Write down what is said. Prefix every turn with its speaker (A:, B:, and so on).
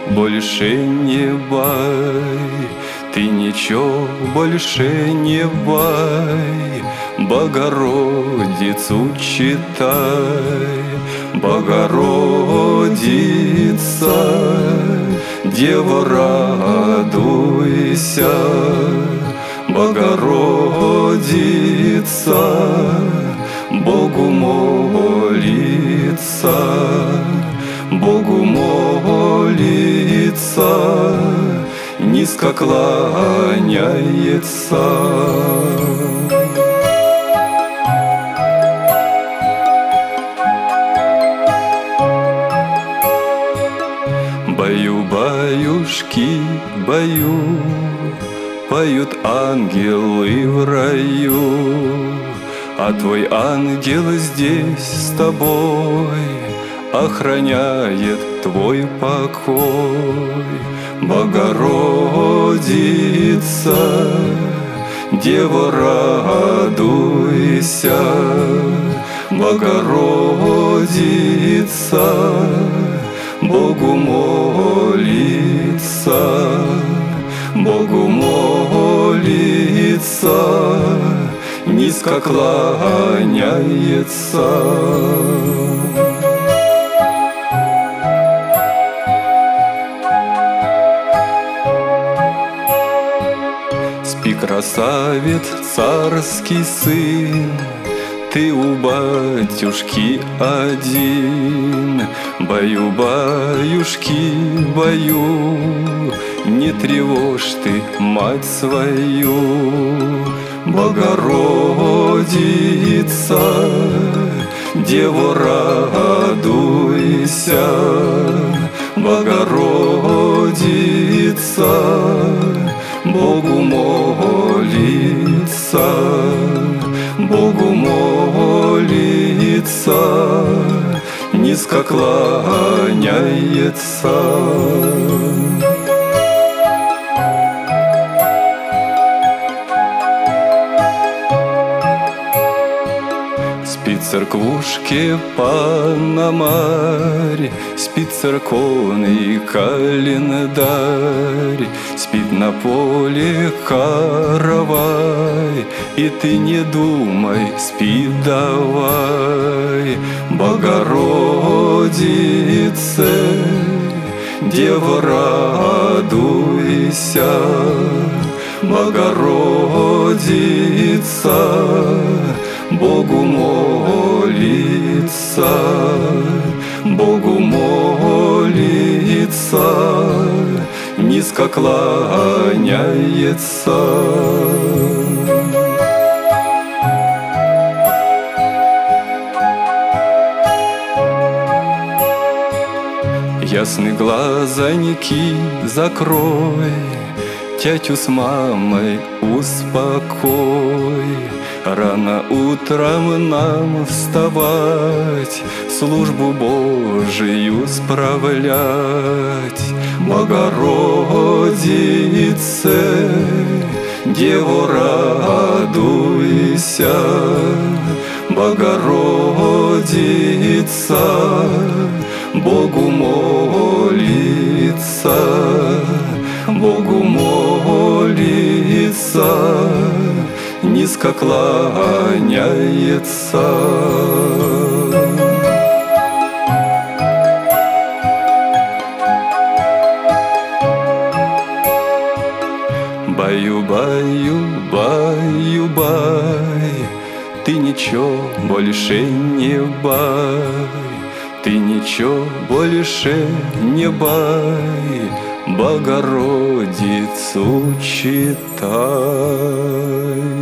A: больше не бай, ты ничего больше не бай, Богородицу читай. Богородица, Дева, радуйся, Богородица, Богу молится, Богу молится, низко кланяется. Баю-баюшки, баю, поют ангелы в раю, а твой ангел здесь с тобой охраняет твой покой. Богородица, Дева, радуйся, Богородица, Богу молится, Богу молится, низко кланяется. Спи, красавец, царский сын, ты у батюшки один. Баю-баюшки, баю, не тревожь ты мать свою. Богородица, Дева, радуйся, Богородица, Богу молится, Богу молится, низко кланяется. Спит церквушке Пономарь, спит церковный календарь, спит на поле каравай, и ты не думай, спи давай. Богородице, Дева, радуйся, Богородица, Богу молится, Богу молится, низко кланяется. Ясны глазоньки закрой, тятю с мамой успокой. Рано утром нам вставать, службу Божию справлять. Богородице, Дева, радуйся, Богородица, Богу молится, Богу молится, низко кланяется. Баю-баю, баю-бай, ты ничего больше не бай, ты ничего больше не бай, Богородицу читай.